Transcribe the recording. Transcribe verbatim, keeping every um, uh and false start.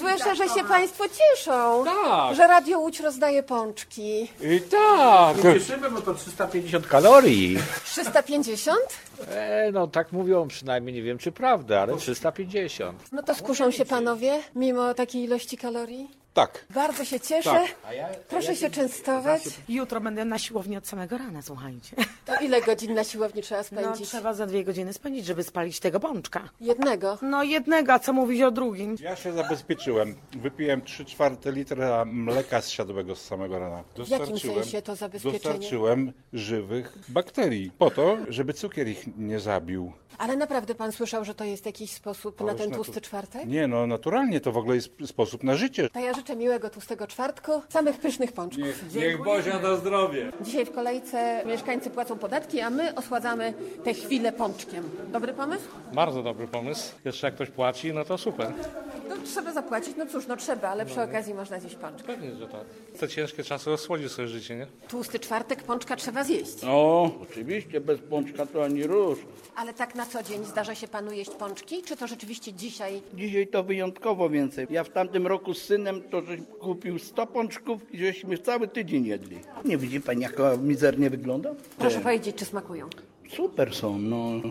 Słyszę, że się państwo cieszą, Tak. że Radio Łódź rozdaje pączki. I tak. Cieszymy, bo to trzysta pięćdziesiąt kalorii. trzysta pięćdziesiąt? E, no tak mówią przynajmniej, nie wiem czy prawda, ale trzysta pięćdziesiąt. No to skuszą się panowie, mimo takiej ilości kalorii? Tak. Bardzo się cieszę. Tak. Proszę się częstować. Jutro będę na siłowni od samego rana, słuchajcie. To ile godzin na siłowni trzeba No spędzić? trzeba za dwie godziny spędzić, żeby spalić tego pączka. Jednego. No jednego, a co mówić o drugim? Ja się zabezpieczyłem. Wypiłem trzy czwarte litra mleka zsiadłego z samego rana. W jakim sensie to zabezpieczenie? Dostarczyłem żywych bakterii po to, żeby cukier ich nie zabił. Ale naprawdę pan słyszał, że to jest jakiś sposób na ten już tłusty natu- czwartek? Nie, no naturalnie to w ogóle jest sposób na życie. To ja życzę miłego tłustego czwartku, samych pysznych pączków. Niech Bozia da zdrowie. Dzisiaj w kolejce mieszkańcy płacą podatki, a my osładzamy tę chwilę pączkiem. Dobry pomysł? Bardzo dobry pomysł. Jeszcze jak ktoś płaci, no to super. No trzeba zapłacić, no cóż, no trzeba, ale przy okazji można zjeść pączka. Pewnie, że tak. Te ciężkie czasy osłodzi sobie życie, nie? Tłusty czwartek pączka trzeba zjeść. O, oczywiście, bez pączka to ani rusz. Ale tak na co dzień zdarza się panu jeść pączki? Czy to rzeczywiście dzisiaj? Dzisiaj to wyjątkowo więcej. Ja w tamtym roku z synem to żeś kupił sto pączków i żeśmy cały tydzień jedli. Nie widzi pani, jak mizernie wygląda? Proszę powiedzieć, czy smakują? Super są, no.